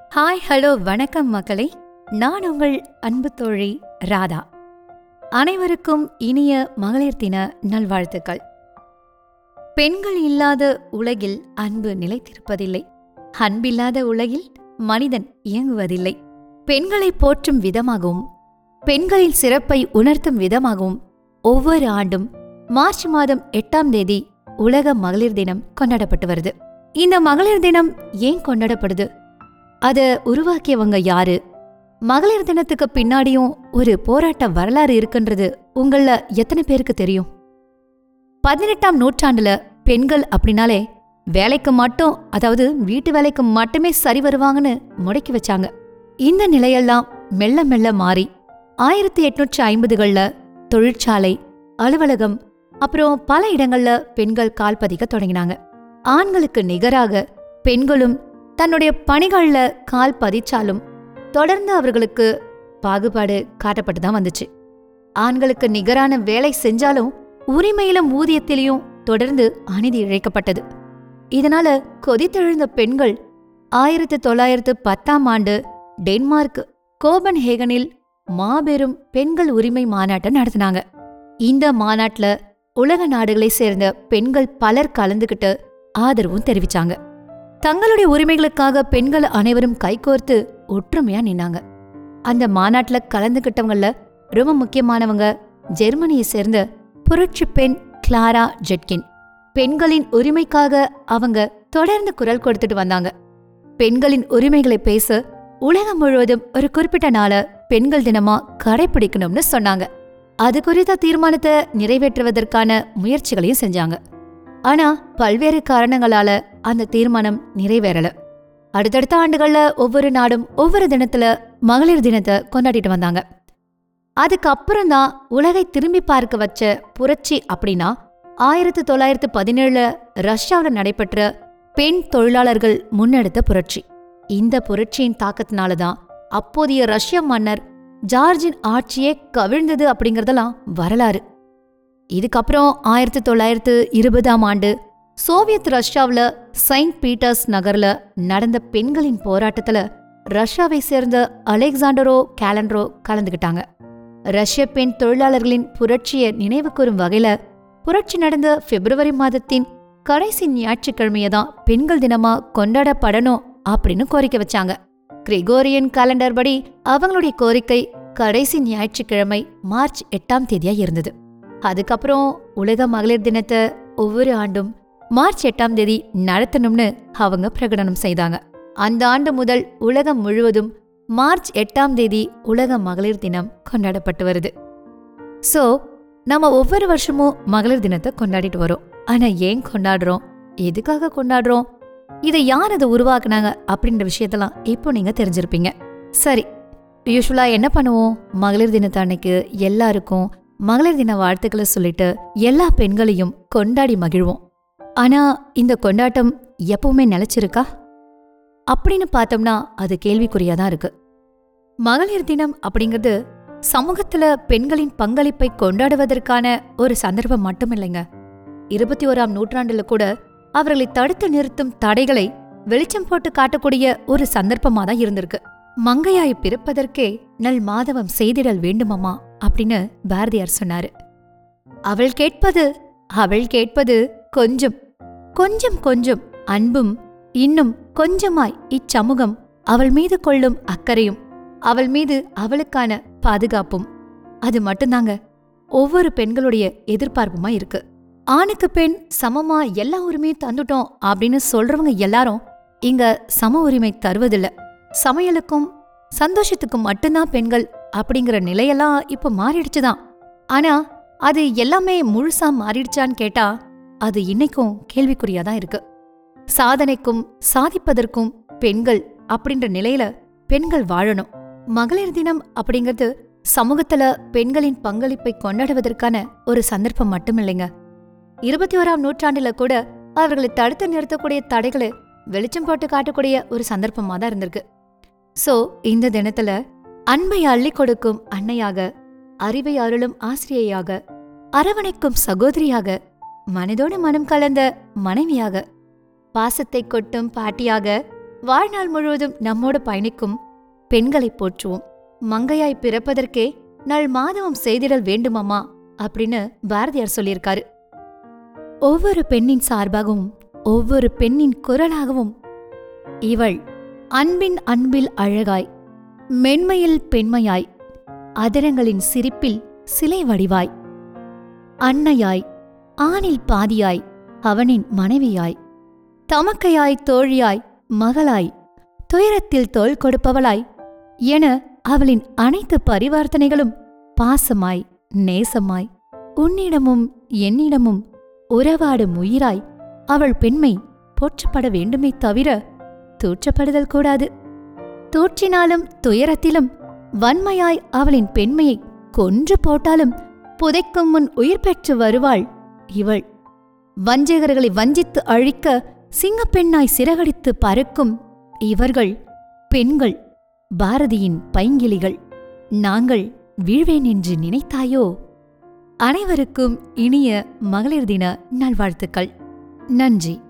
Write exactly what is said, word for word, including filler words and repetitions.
Hi hello வணக்கம் மக்களே. நான் உங்கள் அன்பு தோழி ராதா. அனைவருக்கும் இனிய மகளிர் தின நல்வாழ்த்துக்கள். பெண்கள் இல்லாத உலகில் அன்பு நிலைத்திருப்பதில்லை. அன்பில்லாத உலகில் மனிதன் இயங்குவதில்லை. பெண்களை போற்றும் விதமாகவும் பெண்களின் சிறப்பை உணர்த்தும் விதமாகவும் ஒவ்வொரு ஆண்டும் மார்ச் மாதம் எட்டாம் தேதி உலக மகளிர் தினம் கொண்டாடப்பட்டு வருது. இந்த மகளிர் தினம் ஏன் கொண்டாடப்படுது? அதை உருவாக்கியவங்க யாரு? மகளிர் தினத்துக்கு பின்னாடியும் ஒரு போராட்ட வரலாறு இருக்குன்றது உங்கள எத்தனை பேருக்கு தெரியும்? பதினெட்டாம் நூற்றாண்டுல பெண்கள் அப்படின்னாலே வேலைக்கு மட்டும், அதாவது வீட்டு வேலைக்கு மட்டுமே சரி வருவாங்கன்னு முடக்கி வச்சாங்க. இந்த நிலையெல்லாம் மெல்ல மெல்ல மாறி ஆயிரத்தி எட்நூற்றி ஐம்பதுகள்ல தொழிற்சாலை, அலுவலகம், அப்புறம் பல இடங்கள்ல பெண்கள் கால் பதிக்க தொடங்கினாங்க. ஆண்களுக்கு நிகராக பெண்களும் தன்னுடைய பணிகள்ல கால் பதிச்சாலும் தொடர்ந்து அவர்களுக்கு பாகுபாடு காட்டப்பட்டு தான் வந்துச்சு. ஆண்களுக்கு நிகரான வேலை செஞ்சாலும் உரிமையிலும் ஊதியத்திலையும் தொடர்ந்து அநீதி இழைக்கப்பட்டது. இதனால கொதித்தெழுந்த பெண்கள் ஆயிரத்தி தொள்ளாயிரத்து பத்தாம் ஆண்டு டென்மார்க் கோபன்ஹேகனில் மாபெரும் பெண்கள் உரிமை மாநாட்டை நடத்தினாங்க. இந்த மாநாட்டுல உலக நாடுகளை சேர்ந்த பெண்கள் பலர் கலந்துகிட்டு ஆதரவும் தெரிவிச்சாங்க. தங்களுடைய உரிமைகளுக்காக பெண்கள் அனைவரும் கைகோர்த்து ஒற்றுமையா நின்னாங்க. அந்த மாநாட்டுல கலந்துகிட்டவங்கள ரொம்ப முக்கியமானவங்க ஜெர்மனியை சேர்ந்த புரட்சி பெண் கிளாரா ஜெட்கின். பெண்களின் உரிமைக்காக அவங்க தொடர்ந்து குரல் கொடுத்துட்டு வந்தாங்க. பெண்களின் உரிமைகளை பேச உலகம் முழுவதும் ஒரு குறிப்பிட்ட நாள பெண்கள் தினமா கடைபிடிக்கணும்னு சொன்னாங்க. அது குறித்த தீர்மானத்தை நிறைவேற்றுவதற்கான முயற்சிகளையும் செஞ்சாங்க. ஆனா பல்வேறு காரணங்களால அந்த தீர்மானம் நிறைவேறல. அடுத்தடுத்த ஆண்டுகள்ல ஒவ்வொரு நாடும் ஒவ்வொரு தினத்துல மகளிர் தினத்தை கொண்டாடிட்டு வந்தாங்க. அதுக்கப்புறம்தான் உலகை திரும்பி பார்க்க வச்ச புரட்சி அப்படின்னா ஆயிரத்தி தொள்ளாயிரத்து பதினேழுல ரஷ்யாவில் நடைபெற்ற பெண் தொழிலாளர்கள் முன்னெடுத்த புரட்சி. இந்த புரட்சியின் தாக்கத்தினாலதான் அப்போதைய ரஷ்ய மன்னர் ஜார்ஜின் ஆட்சியே கவிழ்ந்தது அப்படிங்கறதெல்லாம் வரலாறு. இதுக்கப்புறம் ஆயிரத்தி தொள்ளாயிரத்து இருபதாம் ஆண்டு சோவியத் ரஷ்யாவில் செயின்ட் பீட்டர்ஸ் நகர்ல நடந்த பெண்களின் போராட்டத்துல ரஷ்யாவை சேர்ந்த அலெக்சாண்டரோ கேலண்ட்ரோ கலந்துகிட்டாங்க. ரஷ்ய பெண் தொழிலாளர்களின் புரட்சியை நினைவு கூறும் வகையில புரட்சி நடந்த பிப்ரவரி மாதத்தின் கடைசி ஞாயிற்றுக்கிழமையதான் பெண்கள் தினமா கொண்டாடப்படணும் அப்படின்னு கோரிக்கை வச்சாங்க. கிரிகோரியன் காலண்டர் படி அவங்களுடைய கோரிக்கை கடைசி ஞாயிற்றுக்கிழமை மார்ச் எட்டாம் தேதியா இருந்தது. அதுக்கப்புறம் உலக மகளிர் தினத்தை ஒவ்வொரு ஆண்டும் மார்ச் எட்டாம் தேதி நடத்தணும்னு அவங்க பிரகடனம் செய்தாங்க. அந்த ஆண்டு முதல் உலகம் முழுவதும் மார்ச் எட்டாம் தேதி உலக மகளிர் தினம் கொண்டாடப்பட்டு வருது. சோ நம்ம ஒவ்வொரு வருஷமும் மகளிர் தினத்தை கொண்டாடிட்டு வரோம். ஆனா ஏன் கொண்டாடுறோம், எதுக்காக கொண்டாடுறோம், இதை யார் அதை உருவாக்குனாங்க அப்படின்ற விஷயத்தெல்லாம் இப்போ நீங்க தெரிஞ்சிருப்பீங்க. சரி, யூஸ்வலா என்ன பண்ணுவோம்? மகளிர் தினத்தை அன்னைக்கு எல்லாருக்கும் மகளிர் தின வாழ்த்துக்களை சொல்லிட்டு எல்லா பெண்களையும் கொண்டாடி மகிழ்வோம். ஆனா இந்த கொண்டாட்டம் எப்பவுமே நிலைச்சிருக்கா அப்படின்னு பார்த்தோம்னா அது கேள்விக்குறியாதான் இருக்கு. மகளிர் தினம் அப்படிங்கிறது சமூகத்துல பெண்களின் பங்களிப்பை கொண்டாடுவதற்கான ஒரு சந்தர்ப்பம் மட்டும் இல்லைங்க. இருபத்தி ஓராம் நூற்றாண்டுல கூட அவர்களை தடுத்து நிறுத்தும் தடைகளை வெளிச்சம் போட்டு காட்டக்கூடிய ஒரு சந்தர்ப்பமா தான் இருந்திருக்கு. மங்கையாய் பிறப்பதற்கே நல் மாதவம் செய்திடல் வேண்டுமம்மா அப்படின்னு பாரதியார் சொன்னாரு. அவள் கேட்பது அவள் கேட்பது கொஞ்சம் கொஞ்சம் கொஞ்சம் அன்பும் இன்னும் கொஞ்சமாய் இச்சமூகம் அவள் மீது கொள்ளும் அக்கறையும் அவள் மீது அவளுக்கான பாதுகாப்பும். அது மட்டும்தாங்க ஒவ்வொரு பெண்களுடைய எதிர்பார்ப்புமா இருக்கு. ஆணுக்கு பெண் சமமா எல்லா உரிமையும் தந்துட்டோம் அப்படின்னு சொல்றவங்க எல்லாரும் இங்க சம உரிமை தருவதில்ல. சமையலுக்கும் சந்தோஷத்துக்கும் மட்டும்தான் பெண்கள் அப்படிங்கிற நிலையெல்லாம் இப்ப மாறிடுச்சுதான். ஆனா அது எல்லாமே முழுசா மாறிடுச்சான்னு கேட்டா அது இன்னைக்கும் கேள்விக்குறியாதான் இருக்கு. சாதனைக்கும் சாதிப்பதற்கும் பெண்கள் அப்படின்ற நிலையில பெண்கள் வாழணும். மகளிர் தினம் அப்படிங்கிறது சமூகத்துல பெண்களின் பங்களிப்பை கொண்டாடுவதற்கான ஒரு சந்தர்ப்பம் மட்டும் இல்லைங்க. இருபத்தி ஓராம் நூற்றாண்டுல கூட அவர்களை தடுத்து நிறுத்தக்கூடிய தடைகளை வெளிச்சம் போட்டு காட்டக்கூடிய ஒரு சந்தர்ப்பமா தான் இருந்திருக்கு. சோ இந்த தினத்துல அன்பை அள்ளி கொடுக்கும் அன்னையாக, அறிவை அருளும் ஆசிரியையாக, அரவணைக்கும் சகோதரியாக, மனதோடு மனம் கலந்த மனைவியாக, பாசத்தை கொட்டும் பாட்டியாக, வாழ்நாள் முழுவதும் நம்மோடு பயணிக்கும் பெண்களை போற்றுவோம். மங்கையாய் பிறப்பதற்கே நல் மாதவம் செய்திடல் வேண்டுமம்மா அப்படின்னு பாரதியார் சொல்லியிருக்காரு. ஒவ்வொரு பெண்ணின் சார்பாகவும் ஒவ்வொரு பெண்ணின் குரலாகவும் இவள் அன்பின் அன்பில் அழகாய், மென்மையில் பெண்மையாய், அதரங்களின் சிரிப்பில் சிலை வடிவாய், அன்னையாய், ஆணில் பாதியாய், அவனின் மனைவியாய், தமக்கையாய், தோழியாய், மகளாய், துயரத்தில் தோள் கொடுப்பவளாய் என அவளின் அனைத்து பரிவர்த்தனைகளும் பாசமாய், நேசமாய், உன்னிடமும் என்னிடமும் உறவாடும் உயிராய் அவள் பெண்மை போற்றப்பட வேண்டுமே தவிர தூற்றப்படுதல் கூடாது. தூற்றினாலும் துயரத்திலும் வன்மையாய் அவளின் பெண்மையை கொன்று போட்டாலும் புதைக்கும் முன் உயிர் பெற்று வருவாள் இவள். வஞ்சகர்களை வஞ்சித்து அழிக்க சிங்கப்பெண்ணாய் சிறகடித்து பறக்கும் இவர்கள் பெண்கள், பாரதியின் பைங்கிளிகள். நாங்கள் வீழ்வேன் என்று நினைத்தாயோ? அனைவருக்கும் இனிய மகளிர் தின நல்வாழ்த்துக்கள். நன்றி.